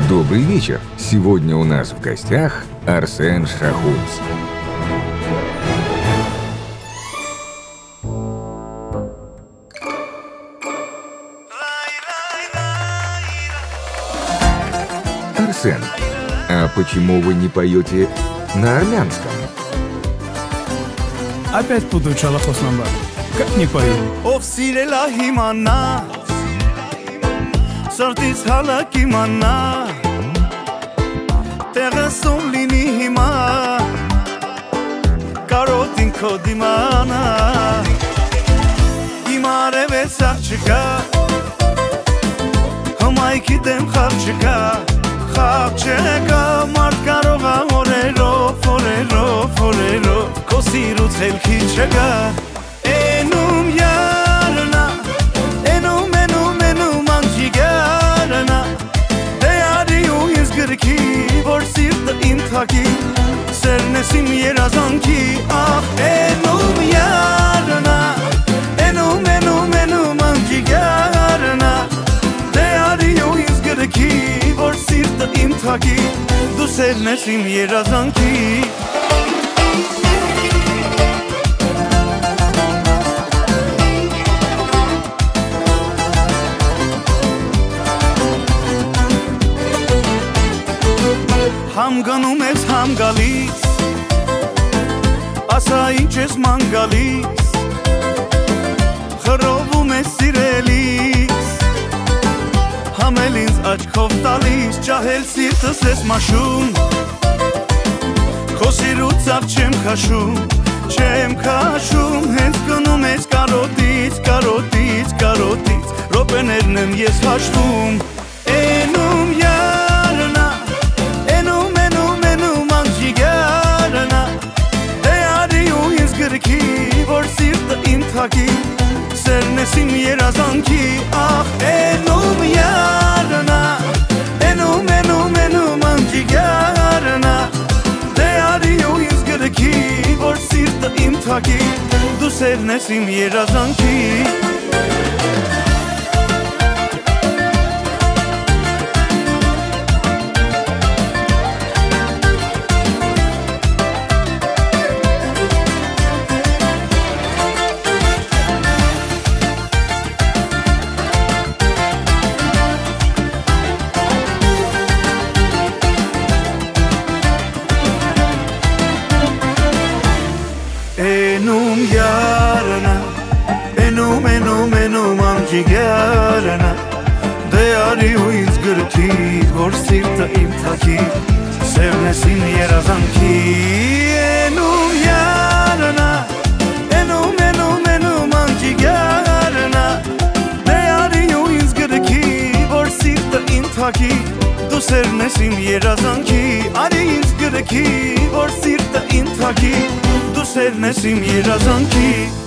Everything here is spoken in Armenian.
Добрый вечер. Сегодня у нас в гостях Арсен Шахунц. Арсен, а почему вы не поете на армянском? Опять путаю Чалахос номер. Как не пою? Овсирела химана, сартис халаки мана, терасом лини хима, каротин кодимана, имаре весачка, хамайки дем хавчка, хавчка, маркарога фореро, фореро, фореро, косирут хелкичка. Enum yarına, enum manjigarına, değeri o izgir ki, vor sirta imtaki, sernesim yerazan ki, ah enum yarına, enum manjigarına, değeri o izgir ki, vor sirta imtaki, du sernesim yerazan ki. Ham gանում ես ham գալիս, ասա ինչ ես ման գալիս, խռովում ես սիրելիս, համ էլ ինձ աչքով տալիս, ջահել սիրտս ես մաշում, քո սիրուցավ չեմ քաշում, հենց գնում ես կարոտից, կարոտից, կարոտից, ռոպեներն եմ ես հաշվում, էնում յարնա, ki vor sirta imtaki sernesim yerazan ki ah enum yarına enum anjigarına değeri o izgir ki vor sirta imtaki du sernesim yerazan ki. Enum yarına, enum amjigarına, değeri o izgir ki, vor sirta imtaki, sevnesin yerazan ki. Enum yarına, enum amjigarına, değeri o izgir ki, vor sirta imtaki, du sevnesin yerazan ki, ari izgir ki, vor sirta imtaki, du sevnesim yerazan ki.